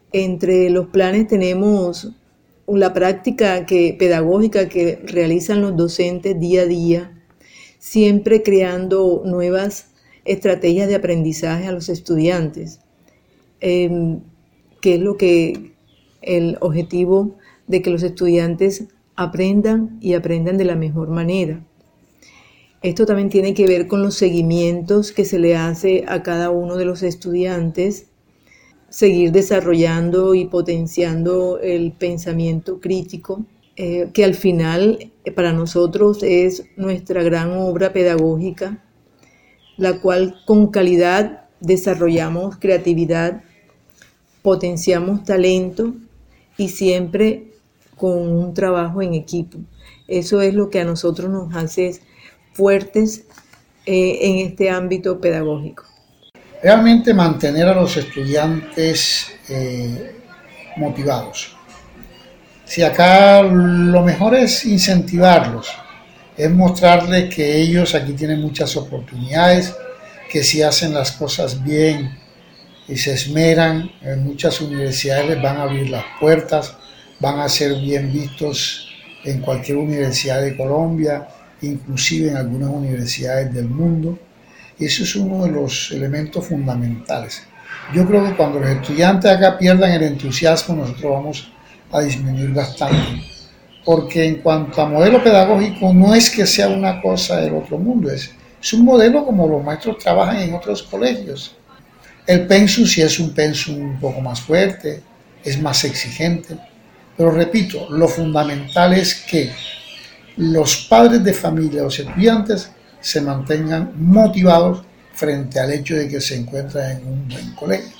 Entre los planes tenemos la práctica pedagógica que realizan los docentes día a día, siempre creando nuevas estrategias de aprendizaje a los estudiantes, que es el objetivo de que los estudiantes aprendan y aprendan de la mejor manera. Esto también tiene que ver con los seguimientos que se le hace a cada uno de los estudiantes, seguir desarrollando y potenciando el pensamiento crítico, que al final para nosotros es nuestra gran obra pedagógica, la cual con calidad desarrollamos creatividad, potenciamos talento y siempre con un trabajo en equipo. Eso es lo que a nosotros nos hace fuertes en este ámbito pedagógico. Realmente mantener a los estudiantes motivados. Si acá lo mejor es incentivarlos, es mostrarles que ellos aquí tienen muchas oportunidades, que si hacen las cosas bien y se esmeran, en muchas universidades les van a abrir las puertas, van a ser bien vistos en cualquier universidad de Colombia, inclusive en algunas universidades del mundo. Y eso es uno de los elementos fundamentales. Yo creo que cuando los estudiantes acá pierdan el entusiasmo, nosotros vamos a disminuir bastante. Porque en cuanto a modelo pedagógico, no es que sea una cosa del otro mundo, es un modelo como los maestros trabajan en otros colegios. El pensum sí es un pensum un poco más fuerte, es más exigente, pero repito, lo fundamental es que los padres de familia, los estudiantes, se mantengan motivados frente al hecho de que se encuentran en un buen colegio.